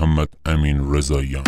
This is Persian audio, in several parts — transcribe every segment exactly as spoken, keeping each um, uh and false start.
محمد امین رضاییان.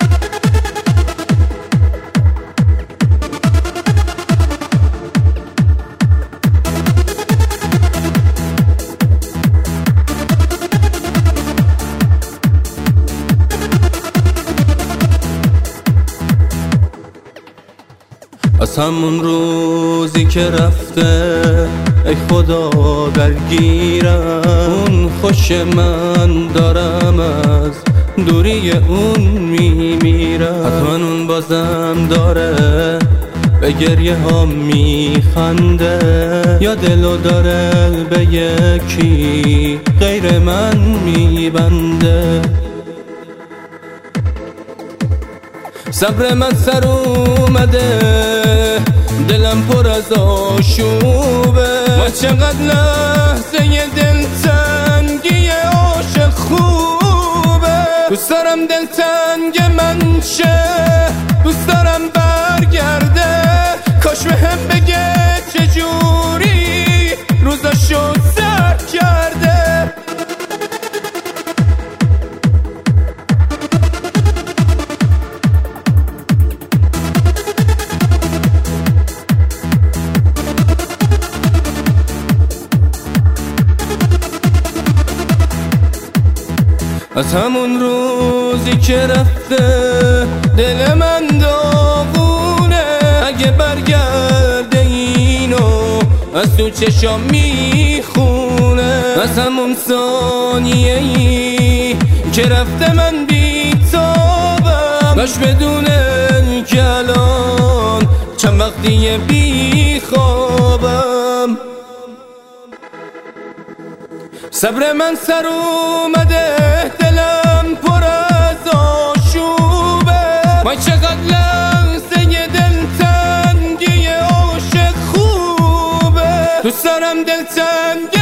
از همون روزی که رفته ای خدا درگیرم، اون خوش من دارم از دوری اون میمیرم. حتما اون بازم داره به گریه ها میخنده، یا دلو داره به یکی غیر من میبنده. صبر من سر اومده، دلم پر از آشوبه، و چقدر لحظه دل تنگی عاشق خوبه. دوست دارم دل تنگ من شه، دوست دارم برگرده، کاش بهم بگه چجوری روزاشو سر کرده. از همون روزی که رفته دل من داغونه، اگه برگرده اینو از تو چشام میخونه. از همون ثانیه ای که رفته من بیتابم، باش بدونه که الان چند وقتیه بیخوابم. صبر من سر اومده، دلم پر از آشوبه، وای چقدر لحظه دل تنگی عاشق خوبه. دوست دارم دل تنگ